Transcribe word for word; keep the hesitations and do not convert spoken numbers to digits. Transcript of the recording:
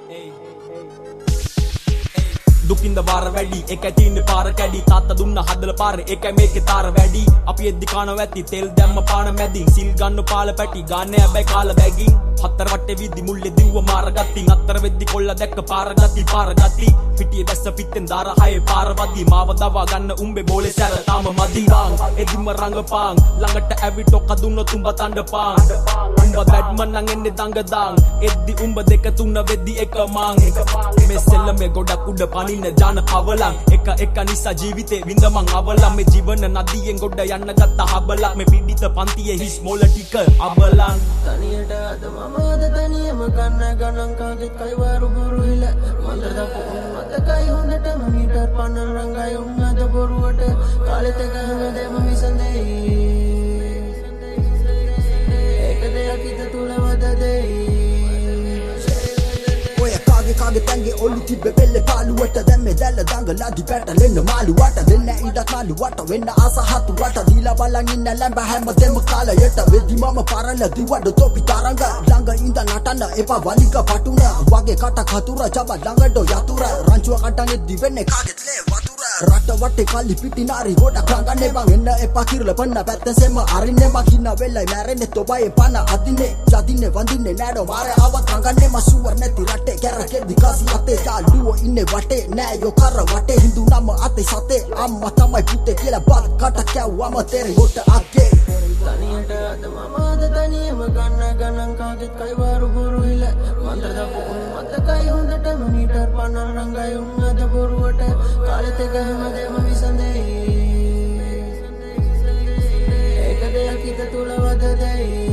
දුකින්ද වාර වැඩි එකයි තින්නේ පාර කැඩි තාත්තා දුන්න හදල පාර එකයි මේකේ තාර වැඩි අපි එද්දි කනවා ඇති තෙල් දැම්ම පාන මැදින් සිල් ගන්න පාල පැටි ගන්න හැබැයි කාල බැගින් හතර වටේ විදි මුල්ලේ දිව්ව මාර ගත්ති අතර වෙද්දි කොල්ල දැක්ක පාර ගත්ති පාර ගත්ති පිටියේ දැස්ස පිටෙන් දාර හයේ පාර වදි මාව දවා ගන්න උඹේ බෝලේ සැර තාම මදි බං එදිම රංගපාන් ළඟට ඇවිටෝ කදුන්න තුඹ තණ්ඩපාන් උඹ බැඩ්මන් නම් එන්නේ දඟ දාන් එද්දි උඹ දෙක තුන වෙද්දි එක මං මේ සෙල්ලමේ ගොඩක් උඩ පනින්න ජාන පවලන් එක එක නිසා ජීවිතේ විඳ මං අවලන් මේ ජීවන නදියෙන් ගොඩ යන්න ගත්ත හබලක් මේ පිටිත පන්තියේ හිස් මොළ ටික අබලන් තනියට අද මම අද තනියම කන්න ගණන් කාගෙත් කයිවාරු බොරු හිල මන්දර දපුන් මතකයි හොඳටම මීටර් පන්නන් රංගයි උන් අද බොරුවට කාලෙත් එක හැමදේම විසඳෙයි ඒක දෙයක් හිත තුල වද දෙයි කාගේ තැන්ගේ ඔලු තිබ්බේ බෙල්ලේ පාළුවට දැන් මේ දැල්ල දඟලදි පැටලෙන්න මාළුවට දෙන්න ඉඩක් මාළුවට වෙන්න ආස හතුරට දීලා බලන් ඉන්න ලැඹ හැමදේම කාලයට වෙදි මම පරණ දිවඩ තොපි තරංග ළඟ ඉඳ නටන්න එපා වලික පටුන වගේ කටක් හතුර ජබ ළඟට යතුර රංචුව කටන්නේ දිවෙන්නේ කාගෙත් ලේ වතුර රට වටේ කල්ලි පිටි නාරි ගොඩක් ළඟන්නේ බං එන්න එපා කිරල පන්න පැත්තෙන්ම අරින්නේ මකින්න වෙලයි මැරෙන්නේ තොබයේ පන අදින්නේ යදින්නේ වඳින්නේ නෑඩෝ මාරේ ආවත් ළඟන්නේ මසුවර් නැති රටේ කැරකේ Dikasi ate jaluo inne wate nෑ yo kara wate hindu nama ate sate amma tamai putte කියලා බත් කට කැව්වම තෙරි හොට අගේ තනියට අද මම අද තනියම ගන්න ගණන් කාගෙත් කයිවාරු බොරු හිල මන්දර දපුන් මතකයි හොඳටම මීටර් පන්නන් රංගයි උන් අද බොරුවට කාලෙත් එක හැමදේම විසඳෙයි ඒක දෙයක් හිත තුල වද දෙයි